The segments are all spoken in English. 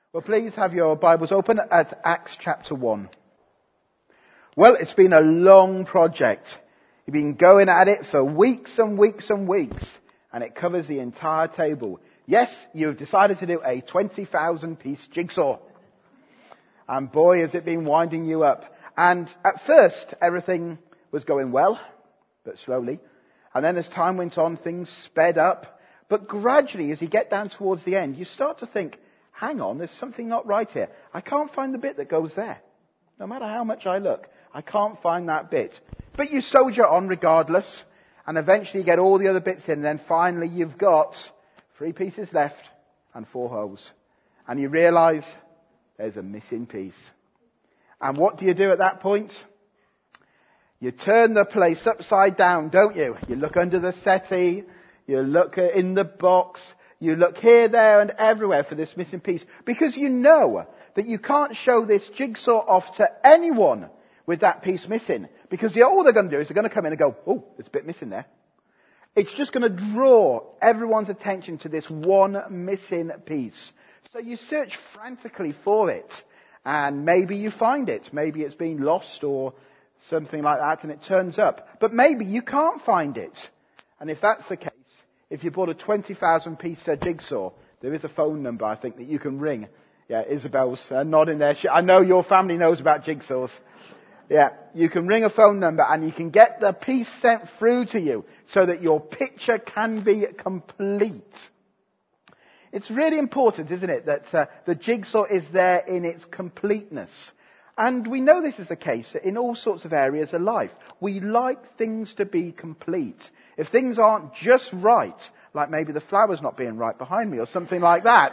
Well, please have your Bibles open at Acts chapter 1. Well, it's been a long project. You've been going at it for weeks and weeks and weeks, and it covers the entire table. Yes, you've decided to do a 20,000 piece jigsaw. And boy, has it been winding you up. And at first, everything was going well, but slowly. And then as time went on, things sped up. But gradually, as you get down towards the end, you start to think, hang on, there's something not right here. I can't find the bit that goes there. No matter how much I look, I can't find that bit. But you soldier on regardless, and eventually you get all the other bits in, and then finally you've got 3 pieces left and 4 holes. And you realize there's a missing piece. And what do you do at that point? You turn the place upside down, don't you? You look under the settee, you look in the box, you look here, there and everywhere for this missing piece, because you know that you can't show this jigsaw off to anyone with that piece missing, because all they're going to do is they're going to come in and go, oh, there's a bit missing there. It's just going to draw everyone's attention to this one missing piece. So you search frantically for it, and maybe you find it. Maybe it's been lost or something like that, and it turns up. But maybe you can't find it. And if that's the case, if you bought a 20,000 piece jigsaw, there is a phone number, I think, that you can ring. Yeah, Isabel's nodding there. I know your family knows about jigsaws. Yeah, you can ring a phone number and you can get the piece sent through to you so that your picture can be complete. It's really important, isn't it, that the jigsaw is there in its completeness. And we know this is the case in all sorts of areas of life. We like things to be complete. If things aren't just right, like maybe the flower's not being right behind me or something like that,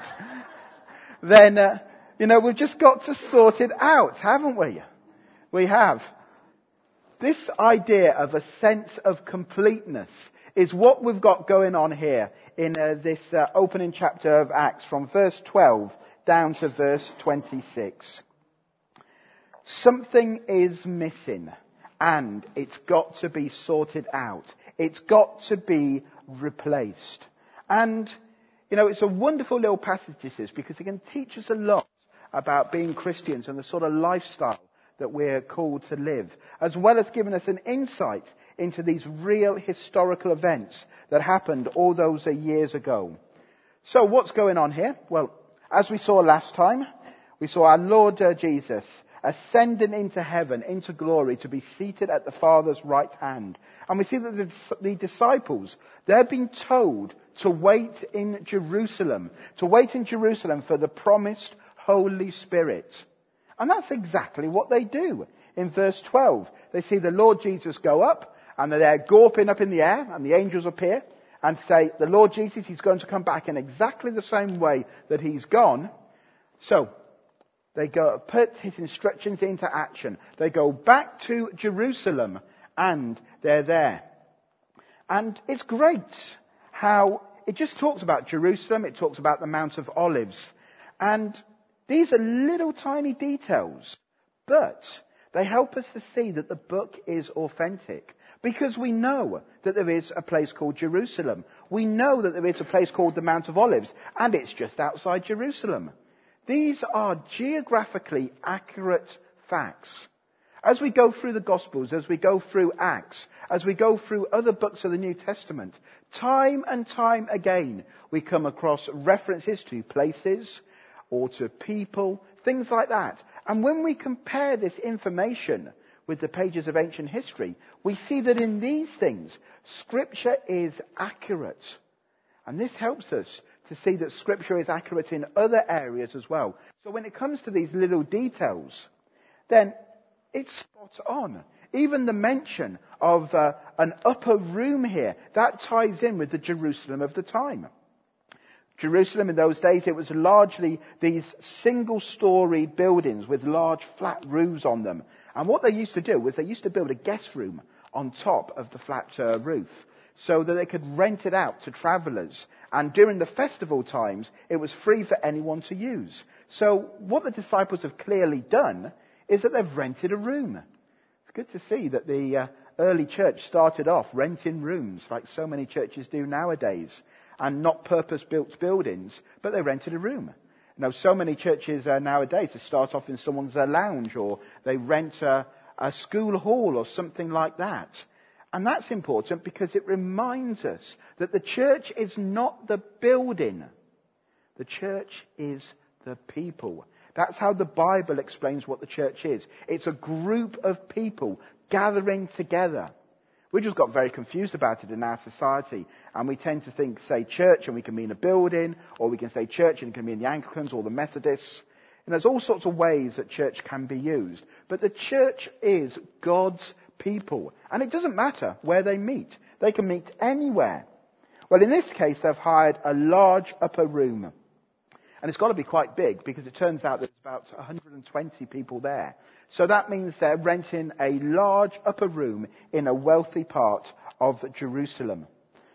then, we've just got to sort it out, haven't we? We have. This idea of a sense of completeness is what we've got going on here in this opening chapter of Acts from verse 12 down to verse 26. Something is missing and it's got to be sorted out. It's got to be replaced. And, it's a wonderful little passage this is, because it can teach us a lot about being Christians and the sort of lifestyle that we're called to live, as well as giving us an insight into these real historical events that happened all those years ago. So what's going on here? Well, as we saw last time, we saw our Lord Jesus ascending into heaven, into glory, to be seated at the Father's right hand. And we see that the disciples, they've been told to wait in Jerusalem for the promised Holy Spirit. And that's exactly what they do. In verse 12, they see the Lord Jesus go up, and they're there gawping up in the air, and the angels appear and say, the Lord Jesus, he's going to come back in exactly the same way that he's gone. So, they go put his instructions into action. They go back to Jerusalem and they're there. And it's great how it just talks about Jerusalem. It talks about the Mount of Olives. And these are little tiny details, but they help us to see that the book is authentic. Because we know that there is a place called Jerusalem. We know that there is a place called the Mount of Olives. And it's just outside Jerusalem. These are geographically accurate facts. As we go through the Gospels, as we go through Acts, as we go through other books of the New Testament, time and time again, we come across references to places or to people, things like that. And when we compare this information with the pages of ancient history, we see that in these things, Scripture is accurate. And this helps us to see that Scripture is accurate in other areas as well. So when it comes to these little details, then it's spot on. Even the mention of an upper room here, that ties in with the Jerusalem of the time. Jerusalem in those days, it was largely these single-story buildings with large flat roofs on them. And what they used to do was they used to build a guest room on top of the flat roof, so that they could rent it out to travellers. And during the festival times, it was free for anyone to use. So what the disciples have clearly done is that they've rented a room. It's good to see that the early church started off renting rooms, like so many churches do nowadays, and not purpose-built buildings, but they rented a room. So many churches nowadays to start off in someone's lounge, or they rent a school hall or something like that. And that's important because it reminds us that the church is not the building. The church is the people. That's how the Bible explains what the church is. It's a group of people gathering together. We just got very confused about it in our society. And we tend to say church and we can mean a building, or we can say church and it can mean the Anglicans or the Methodists. And there's all sorts of ways that church can be used. But the church is God's people. And it doesn't matter where they meet. They can meet anywhere. Well, in this case, they've hired a large upper room. And it's got to be quite big because it turns out there's about 120 people there. So that means they're renting a large upper room in a wealthy part of Jerusalem.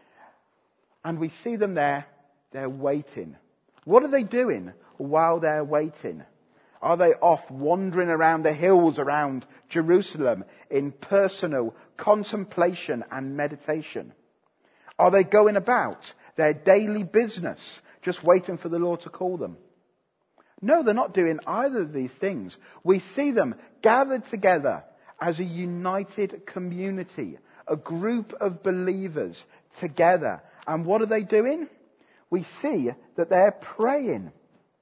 And we see them there. They're waiting. What are they doing while they're waiting? Are they off wandering around the hills around Jerusalem in personal contemplation and meditation? Are they going about their daily business, just waiting for the Lord to call them? No, they're not doing either of these things. We see them gathered together as a united community, a group of believers together. And what are they doing? We see that they're praying.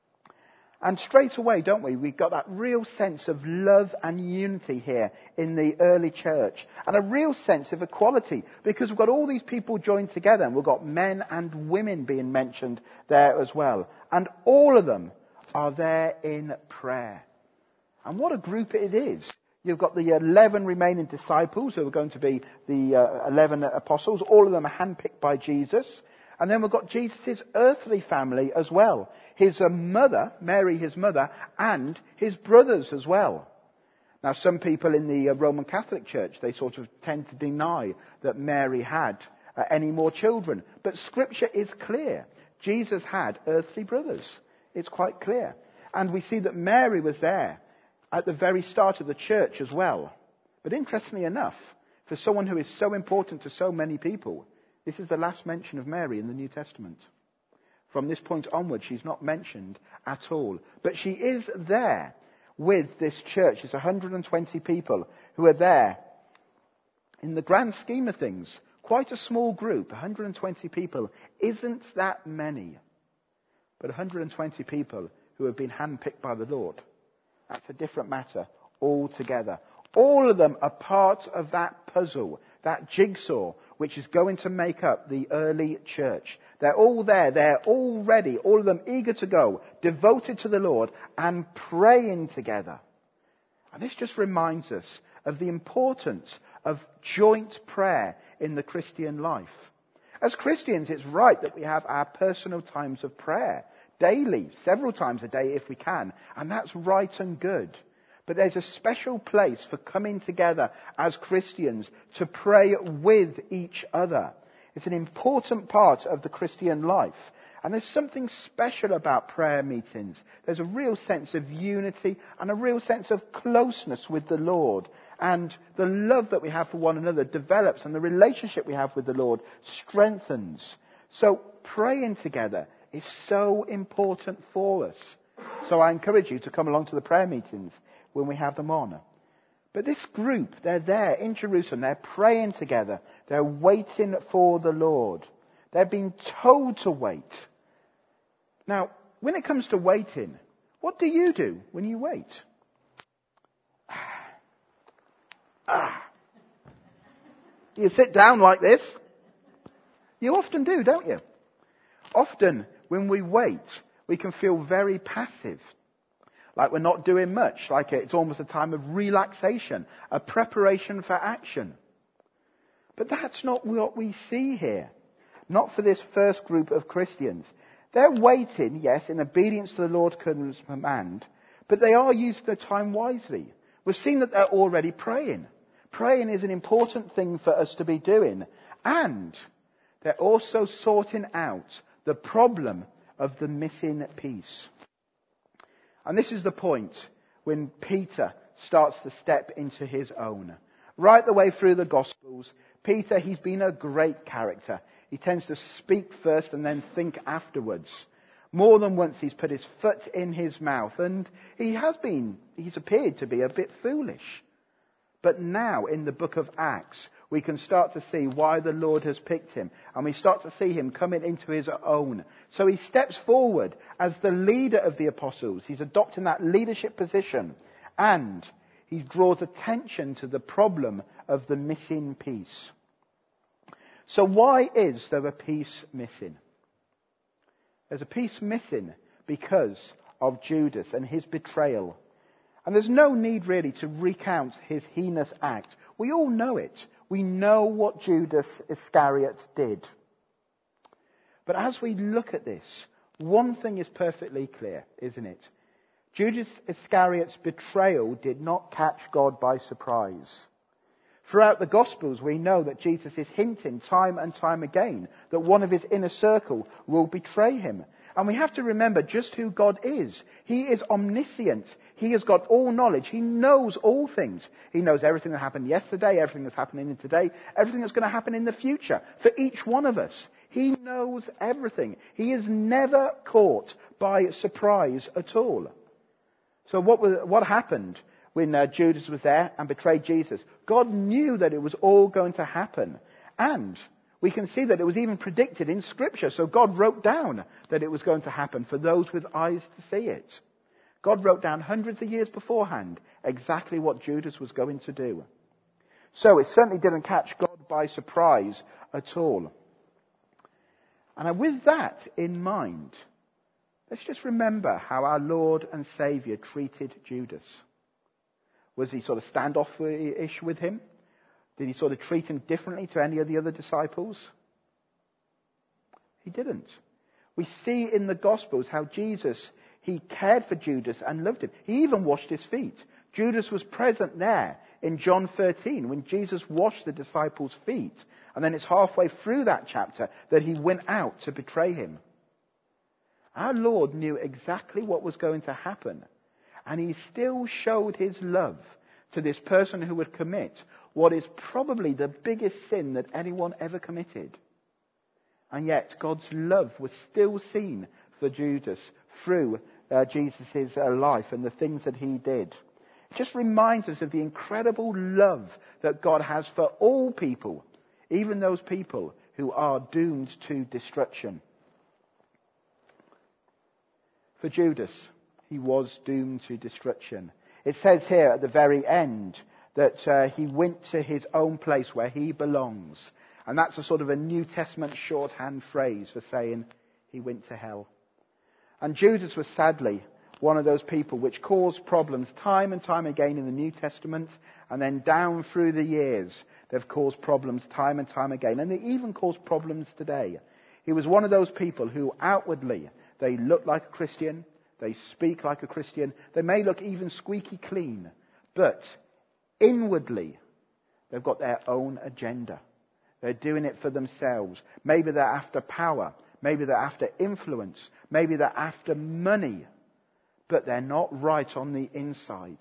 And straight away, don't we? We've got that real sense of love and unity here in the early church. And a real sense of equality. Because we've got all these people joined together. And we've got men and women being mentioned there as well. And all of them are there in prayer. And what a group it is. You've got the 11 remaining disciples who are going to be the 11 apostles. All of them are handpicked by Jesus. And then we've got Jesus' earthly family as well. His mother, Mary, his mother, and his brothers as well. Now, some people in the Roman Catholic Church, they sort of tend to deny that Mary had any more children. But Scripture is clear. Jesus had earthly brothers. It's quite clear. And we see that Mary was there at the very start of the church as well. But interestingly enough, for someone who is so important to so many people, this is the last mention of Mary in the New Testament. From this point onward, she's not mentioned at all. But she is there with this church. It's 120 people who are there. In the grand scheme of things, quite a small group, 120 people, isn't that many. But 120 people who have been handpicked by the Lord, that's a different matter altogether. All of them are part of that puzzle, that jigsaw, which is going to make up the early church. They're all there. They're all ready. All of them eager to go, devoted to the Lord and praying together. And this just reminds us of the importance of joint prayer in the Christian life. As Christians, it's right that we have our personal times of prayer daily, several times a day if we can. And that's right and good. But there's a special place for coming together as Christians to pray with each other. It's an important part of the Christian life. And there's something special about prayer meetings. There's a real sense of unity and a real sense of closeness with the Lord. And the love that we have for one another develops, and the relationship we have with the Lord strengthens. So praying together is so important for us. So I encourage you to come along to the prayer meetings when we have them on. But this group, they're there in Jerusalem. They're praying together. They're waiting for the Lord. They're being told to wait. Now, when it comes to waiting, what do you do when you wait? You sit down like this? You often do, don't you? Often, when we wait, we can feel very passive. Like we're not doing much. Like it's almost a time of relaxation. A preparation for action. But that's not what we see here. Not for this first group of Christians. They're waiting, yes, in obedience to the Lord's command. But they are using their time wisely. We've seen that they're already praying. Praying is an important thing for us to be doing. And they're also sorting out the problem of the missing piece. And this is the point when Peter starts to step into his own. Right the way through the Gospels, Peter, he's been a great character. He tends to speak first and then think afterwards. More than once he's put his foot in his mouth, and he's appeared to be a bit foolish. But now in the book of Acts, we can start to see why the Lord has picked him, and we start to see him coming into his own. So he steps forward as the leader of the apostles. He's adopting that leadership position, and he draws attention to the problem of the missing piece. So why is there a piece missing? There's a piece missing because of Judas and his betrayal. And there's no need really to recount his heinous act. We all know it. We know what Judas Iscariot did. But as we look at this, one thing is perfectly clear, isn't it? Judas Iscariot's betrayal did not catch God by surprise. Throughout the Gospels, we know that Jesus is hinting time and time again that one of his inner circle will betray him. And we have to remember just who God is. He is omniscient. He has got all knowledge. He knows all things. He knows everything that happened yesterday, everything that's happening today, everything that's going to happen in the future for each one of us. He knows everything. He is never caught by surprise at all. So what happened when Judas was there and betrayed Jesus? God knew that it was all going to happen. And we can see that it was even predicted in Scripture. So God wrote down that it was going to happen for those with eyes to see it. God wrote down hundreds of years beforehand exactly what Judas was going to do. So it certainly didn't catch God by surprise at all. And with that in mind, let's just remember how our Lord and Saviour treated Judas. Was he sort of standoffish with him? Did he sort of treat him differently to any of the other disciples? He didn't. We see in the Gospels how Jesus, he cared for Judas and loved him. He even washed his feet. Judas was present there in John 13 when Jesus washed the disciples' feet. And then it's halfway through that chapter that he went out to betray him. Our Lord knew exactly what was going to happen. And he still showed his love to this person who would commit what is probably the biggest sin that anyone ever committed. And yet God's love was still seen for Judas through Jesus' life and the things that he did. It just reminds us of the incredible love that God has for all people, even those people who are doomed to destruction. For Judas, he was doomed to destruction. It says here at the very end that he went to his own place where he belongs. And that's a sort of a New Testament shorthand phrase for saying he went to hell. And Judas was sadly one of those people which caused problems time and time again in the New Testament, and then down through the years they've caused problems time and time again, and they even cause problems today. He was one of those people who outwardly they look like a Christian, they speak like a Christian, they may look even squeaky clean, but inwardly they've got their own agenda. They're doing it for themselves. Maybe they're after power, maybe they're after influence, maybe they're after money, but they're not right on the inside.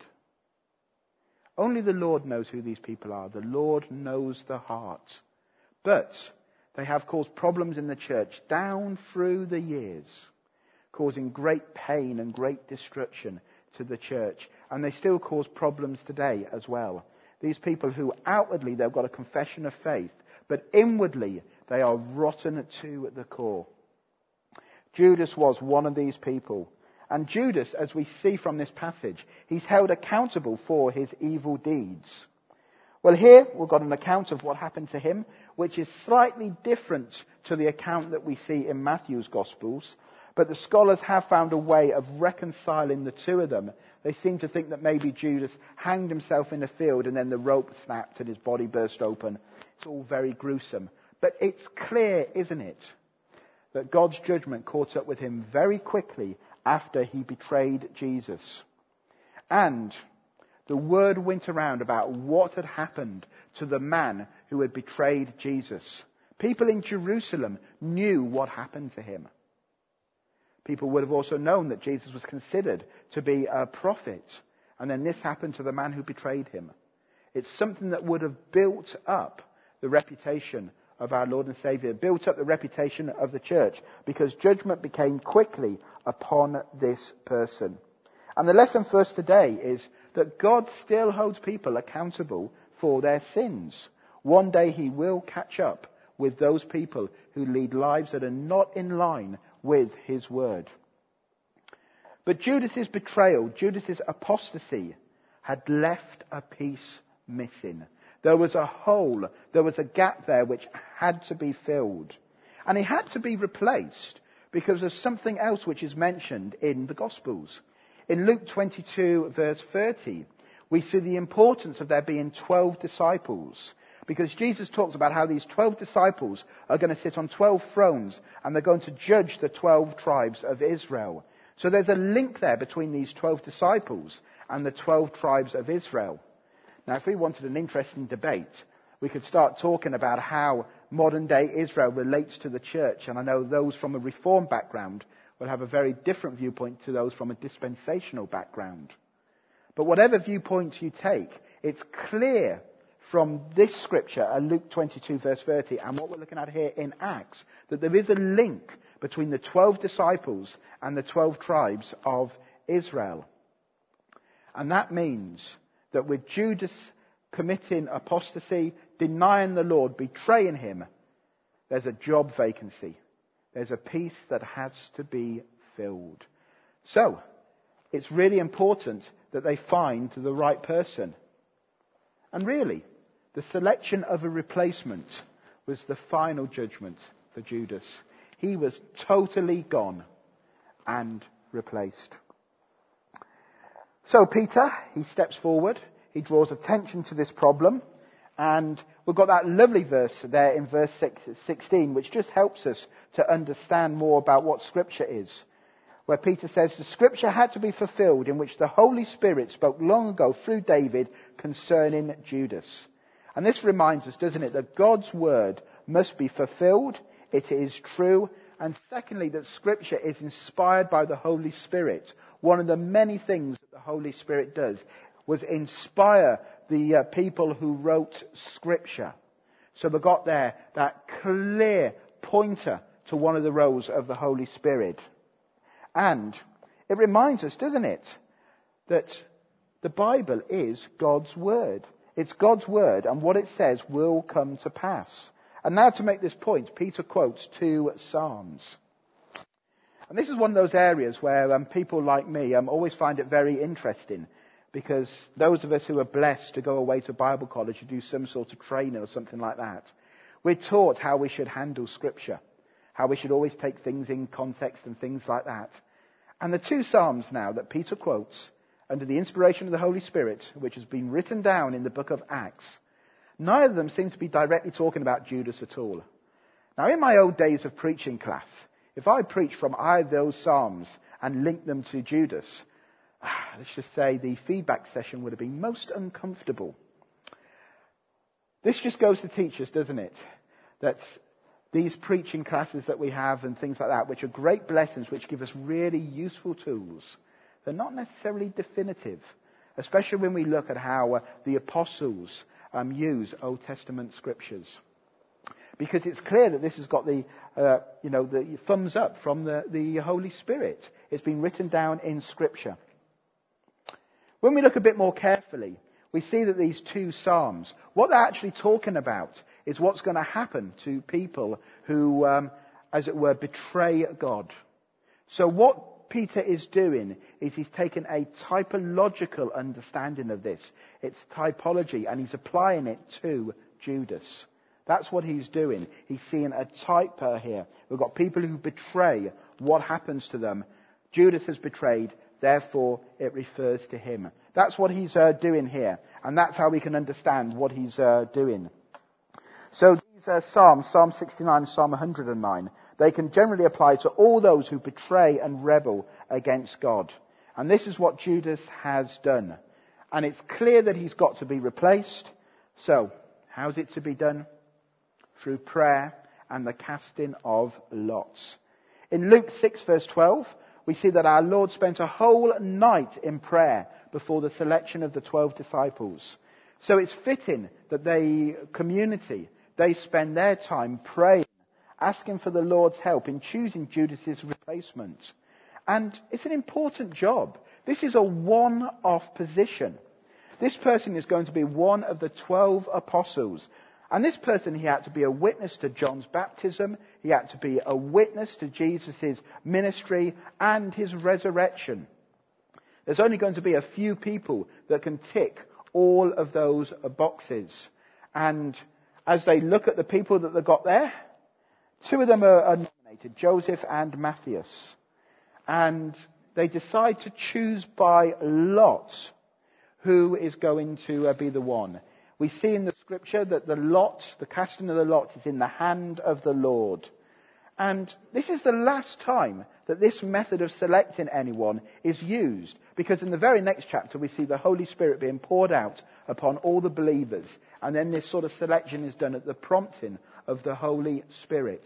Only the Lord knows who these people are. The Lord knows the heart. But they have caused problems in the church down through the years, causing great pain and great destruction to the church. And they still cause problems today as well. These people who outwardly they've got a confession of faith, but inwardly they are rotten to the core. Judas was one of these people. And Judas, as we see from this passage, he's held accountable for his evil deeds. Well, here we've got an account of what happened to him, which is slightly different to the account that we see in Matthew's Gospels. But the scholars have found a way of reconciling the two of them. They seem to think that maybe Judas hanged himself in the field and then the rope snapped and his body burst open. It's all very gruesome. But it's clear, isn't it, that God's judgment caught up with him very quickly after he betrayed Jesus. And the word went around about what had happened to the man who had betrayed Jesus. People in Jerusalem knew what happened to him. People would have also known that Jesus was considered to be a prophet. And then this happened to the man who betrayed him. It's something that would have built up the reputation of our Lord and Saviour, built up the reputation of the church, because judgment became quickly upon this person. And the lesson for us today is that God still holds people accountable for their sins. One day he will catch up with those people who lead lives that are not in line with his word. But Judas's betrayal, Judas's apostasy, had left a piece missing. There was a hole, there was a gap there which had to be filled. And it had to be replaced because of something else which is mentioned in the Gospels. In Luke 22 verse 30, we see the importance of there being 12 disciples. Because Jesus talks about how these 12 disciples are going to sit on 12 thrones and they're going to judge the 12 tribes of Israel. So there's a link there between these 12 disciples and the 12 tribes of Israel. Now, if we wanted an interesting debate, we could start talking about how modern day Israel relates to the church. And I know those from a Reform background will have a very different viewpoint to those from a dispensational background. But whatever viewpoint you take, it's clear from this scripture, Luke 22 verse 30, and what we're looking at here in Acts, that there is a link between the 12 disciples and the 12 tribes of Israel. And that means that with Judas committing apostasy, denying the Lord, betraying him, there's a job vacancy. There's a piece that has to be filled. So, it's really important that they find the right person. And really, the selection of a replacement was the final judgment for Judas. He was totally gone and replaced. So Peter, he steps forward. He draws attention to this problem. And we've got that lovely verse there in verse 16, which just helps us to understand more about what Scripture is. Where Peter says, the Scripture had to be fulfilled in which the Holy Spirit spoke long ago through David concerning Judas. And this reminds us, doesn't it, that God's word must be fulfilled. It is true. And secondly, that Scripture is inspired by the Holy Spirit. One of the many things that the Holy Spirit does was inspire the people who wrote Scripture. So we got there that clear pointer to one of the roles of the Holy Spirit. And it reminds us, doesn't it, that the Bible is God's word. It's God's word, and what it says will come to pass. And now to make this point, Peter quotes 2 Psalms. And this is one of those areas where people like me always find it very interesting, because those of us who are blessed to go away to Bible college to do some sort of training or something like that, we're taught how we should handle Scripture, how we should always take things in context and things like that. And the 2 Psalms now that Peter quotes under the inspiration of the Holy Spirit, which has been written down in the book of Acts, neither of them seem to be directly talking about Judas at all. Now, in my old days of preaching class, if I preached from either of those Psalms and linked them to Judas, let's just say the feedback session would have been most uncomfortable. This just goes to teach us, doesn't it, that these preaching classes that we have and things like that, which are great blessings, which give us really useful tools, they're not necessarily definitive, especially when we look at how the apostles use Old Testament scriptures. Because it's clear that this has got the thumbs up from the Holy Spirit. It's been written down in Scripture. When we look a bit more carefully, we see that these 2 Psalms, what they're actually talking about is what's going to happen to people who, as it were, betray God. So what Peter is doing is he's taken a typological understanding of this. It's typology, and he's applying it to Judas. That's what he's doing. He's seeing a type here. We've got people who betray. What happens to them? Judas has betrayed, therefore it refers to him. That's what he's doing here. And that's how we can understand what he's doing. So these Psalms, Psalm 69 and Psalm 109, they can generally apply to all those who betray and rebel against God. And this is what Judas has done. And it's clear that he's got to be replaced. So, how's it to be done? Through prayer and the casting of lots. In Luke 6 verse 12, we see that our Lord spent a whole night in prayer before the selection of the 12 disciples. So it's fitting that the community they spend their time praying, asking for the Lord's help in choosing Judas's replacement. And it's an important job. This is a one-off position. This person is going to be one of the 12 apostles. And this person, he had to be a witness to John's baptism. He had to be a witness to Jesus' ministry and his resurrection. There's only going to be a few people that can tick all of those boxes. And as they look at the people that they've got there, two of them are nominated, Joseph and Matthias. And they decide to choose by lot who is going to be the one. We see in the scripture that the casting of the lot is in the hand of the Lord. And this is the last time that this method of selecting anyone is used. Because in the very next chapter we see the Holy Spirit being poured out upon all the believers. And then this sort of selection is done at the prompting of the Holy Spirit.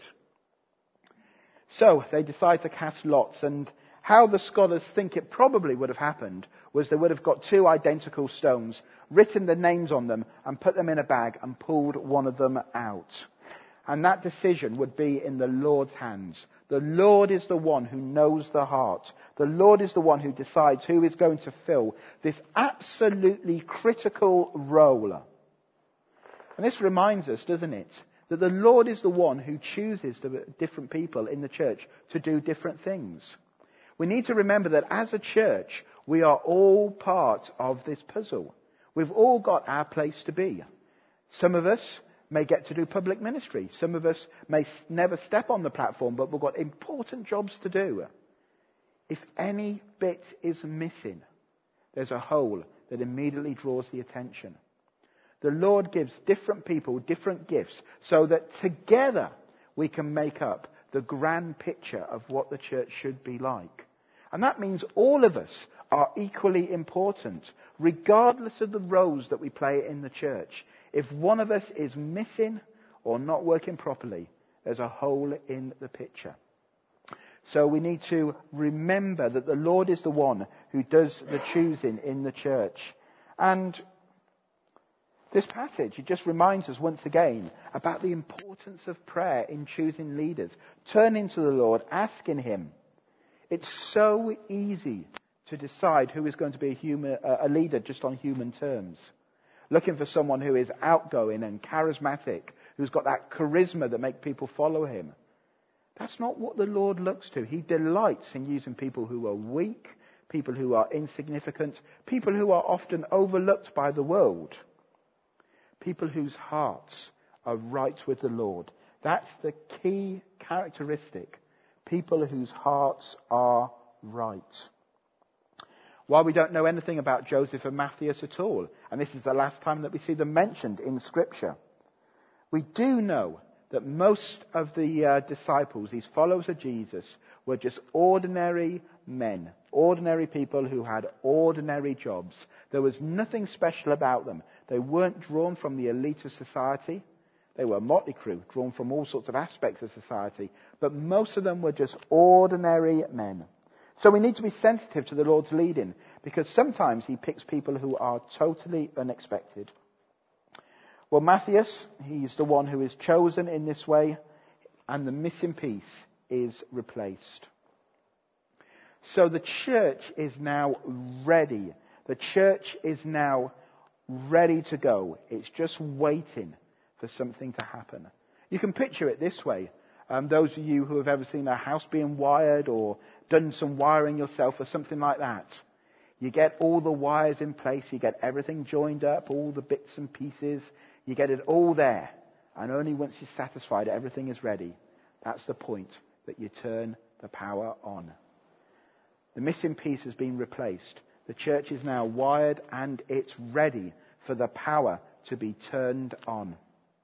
So they decide to cast lots, and how the scholars think it probably would have happened was they would have got two identical stones, written the names on them, and put them in a bag and pulled one of them out. And that decision would be in the Lord's hands. The Lord is the one who knows the heart. The Lord is the one who decides who is going to fill this absolutely critical role. And this reminds us, doesn't it, that the Lord is the one who chooses the different people in the church to do different things. We need to remember that as a church, we are all part of this puzzle. We've all got our place to be. Some of us may get to do public ministry. Some of us may never step on the platform, but we've got important jobs to do. If any bit is missing, there's a hole that immediately draws the attention. The Lord gives different people different gifts so that together we can make up the grand picture of what the church should be like. And that means all of us are equally important, regardless of the roles that we play in the church. If one of us is missing or not working properly, there's a hole in the picture. So we need to remember that the Lord is the one who does the choosing in the church. And this passage, it just reminds us once again about the importance of prayer in choosing leaders. Turning to the Lord, asking him. It's so easy to decide who is going to be a leader just on human terms. Looking for someone who is outgoing and charismatic, who's got that charisma that makes people follow him. That's not what the Lord looks to. He delights in using people who are weak, people who are insignificant, people who are often overlooked by the world. People whose hearts are right with the Lord. That's the key characteristic. People whose hearts are right. While we don't know anything about Joseph and Matthias at all, and this is the last time that we see them mentioned in Scripture, we do know that most of the disciples, these followers of Jesus, were just ordinary men, ordinary people who had ordinary jobs. There was nothing special about them. They weren't drawn from the elite of society. They were a motley crew, drawn from all sorts of aspects of society. But most of them were just ordinary men. So we need to be sensitive to the Lord's leading, because sometimes he picks people who are totally unexpected. Well, Matthias, he's the one who is chosen in this way, and the missing piece is replaced. So the church is now ready. The church is now ready to go. It's just waiting for something to happen. You can picture it this way. Those of you who have ever seen a house being wired or done some wiring yourself or something like that. You get all the wires in place. You get everything joined up, all the bits and pieces. You get it all there. And only once you're satisfied everything is ready, that's the point that you turn the power on. The missing piece has been replaced. The church is now wired and it's ready for the power to be turned on.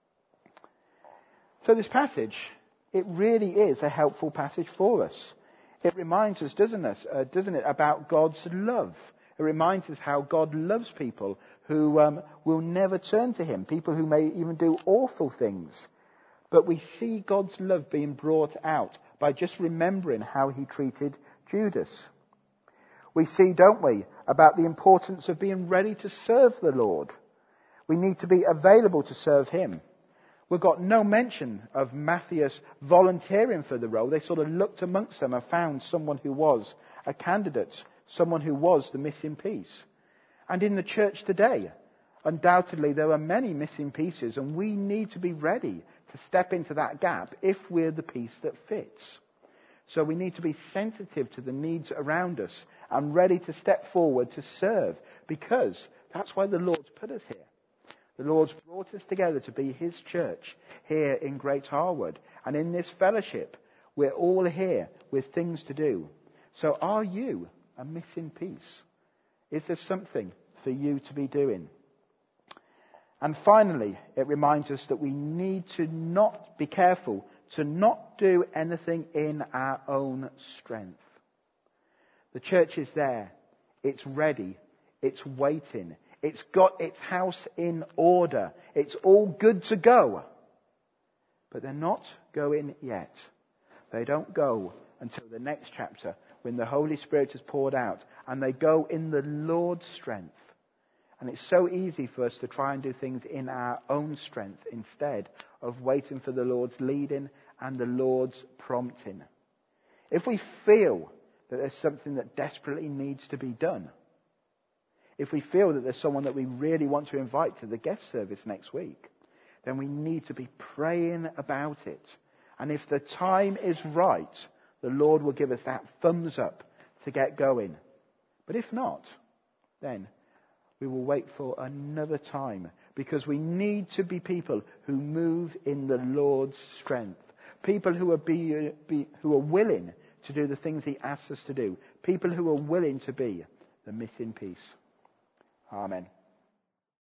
So this passage, it really is a helpful passage for us. It reminds us, doesn't it, about God's love. It reminds us how God loves people who will never turn to him, people who may even do awful things. But we see God's love being brought out by just remembering how he treated Judas. We see, don't we, about the importance of being ready to serve the Lord. We need to be available to serve him. We've got no mention of Matthias volunteering for the role. They sort of looked amongst them and found someone who was a candidate, someone who was the missing piece. And in the church today, undoubtedly there are many missing pieces, and we need to be ready to step into that gap if we're the piece that fits. So we need to be sensitive to the needs around us and ready to step forward to serve, because that's why the Lord's put us here. The Lord's brought us together to be his church here in Great Harwood. And in this fellowship, we're all here with things to do. So are you a missing piece? Is there something for you to be doing? And finally, it reminds us that we need to not be careful to not do anything in our own strength. The church is there. It's ready. It's waiting. It's got its house in order. It's all good to go. But they're not going yet. They don't go until the next chapter, when the Holy Spirit is poured out, and they go in the Lord's strength. And it's so easy for us to try and do things in our own strength instead of waiting for the Lord's leading and the Lord's prompting. If we feel that there's something that desperately needs to be done, if we feel that there's someone that we really want to invite to the guest service next week, then we need to be praying about it. And if the time is right, the Lord will give us that thumbs up to get going. But if not, then we will wait for another time, because we need to be people who move in the Lord's strength. People who are willing to do the things he asks us to do. People who are willing to be the missing piece. Amen.